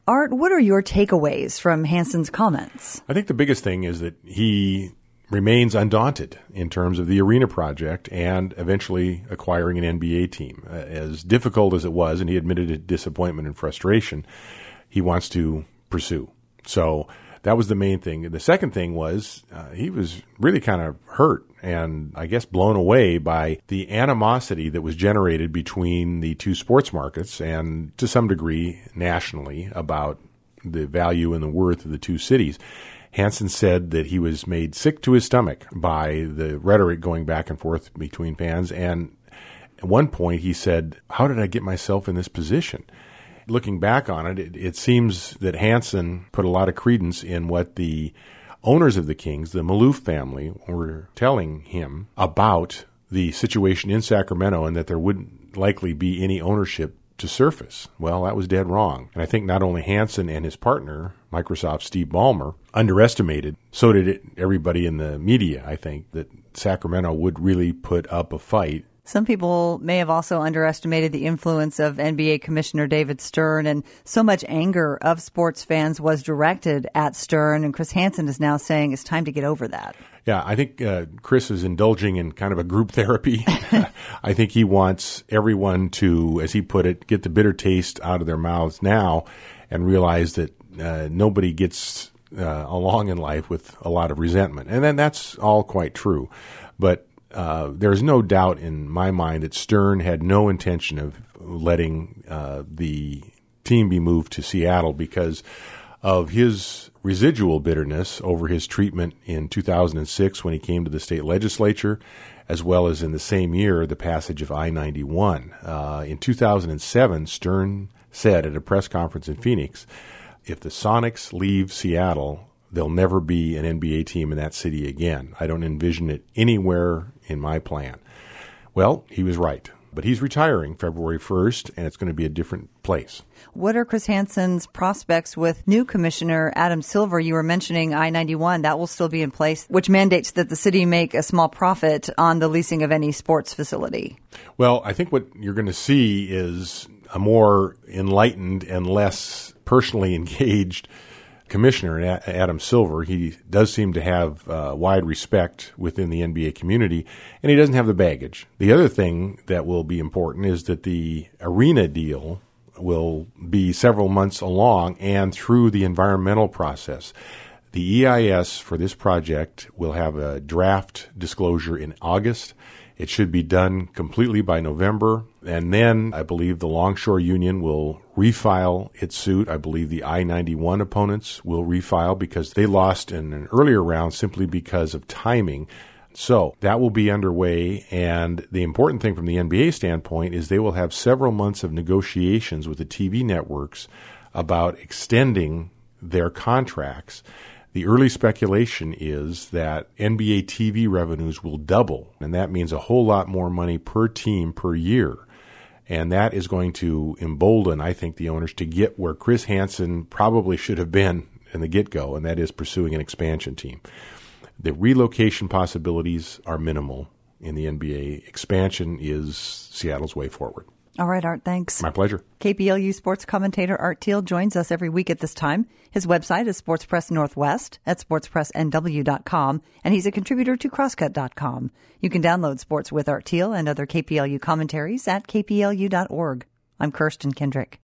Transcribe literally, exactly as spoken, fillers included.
Art, what are your takeaways from Hansen's comments? I think the biggest thing is that he remains undaunted in terms of the arena project and eventually acquiring an N B A team. Uh, as difficult as it was, and he admitted to disappointment and frustration, he wants to pursue. So that was the main thing. The second thing was uh, he was really kind of hurt and I guess blown away by the animosity that was generated between the two sports markets and to some degree nationally about the value and the worth of the two cities. Hansen said that he was made sick to his stomach by the rhetoric going back and forth between fans. And at one point he said, how did I get myself in this position? Looking back on it, it, it seems that Hansen put a lot of credence in what the owners of the Kings, the Maloof family, were telling him about the situation in Sacramento and that there wouldn't likely be any ownership to surface. Well, that was dead wrong. And I think not only Hansen and his partner, Microsoft's Steve Ballmer, underestimated, so did it, everybody in the media, I think, that Sacramento would really put up a fight. Some people may have also underestimated the influence of N B A Commissioner David Stern, and so much anger of sports fans was directed at Stern, and Chris Hansen is now saying it's time to get over that. Yeah, I think uh, Chris is indulging in kind of a group therapy. I think he wants everyone to, as he put it, get the bitter taste out of their mouths now and realize that uh, nobody gets uh, along in life with a lot of resentment. And then that's all quite true. But uh, there's no doubt in my mind that Stern had no intention of letting uh, the team be moved to Seattle because of his residual bitterness over his treatment in two thousand six when he came to the state legislature, as well as in the same year, the passage of I ninety-one. Uh, in two thousand seven, Stern said at a press conference in Phoenix, if the Sonics leave Seattle, there'll never be an N B A team in that city again. I don't envision it anywhere in my plan. Well, he was right. But he's retiring February first, and it's going to be a different place. What are Chris Hansen's prospects with new Commissioner Adam Silver? You were mentioning I ninety-one. That will still be in place, which mandates that the city make a small profit on the leasing of any sports facility. Well, I think what you're going to see is a more enlightened and less personally engaged Commissioner Adam Silver. He does seem to have uh, wide respect within the N B A community, and he doesn't have the baggage. The other thing that will be important is that the arena deal will be several months along and through the environmental process. The E I S for this project will have a draft disclosure in August. It should be done completely by November. And then I believe the Longshore Union will refile its suit. I believe the I ninety-one opponents will refile because they lost in an earlier round simply because of timing. So that will be underway. And the important thing from the N B A standpoint is they will have several months of negotiations with the T V networks about extending their contracts. The early speculation is that N B A T V revenues will double, and that means a whole lot more money per team per year. And that is going to embolden, I think, the owners to get where Chris Hansen probably should have been in the get-go, and that is pursuing an expansion team. The relocation possibilities are minimal in the N B A. Expansion is Seattle's way forward. All right, Art, thanks. My pleasure. K P L U sports commentator Art Thiel joins us every week at this time. His website is Sports Press Northwest at sports press n w dot com, and he's a contributor to crosscut dot com. You can download Sports with Art Thiel and other K P L U commentaries at k p l u dot org. I'm Kirsten Kendrick.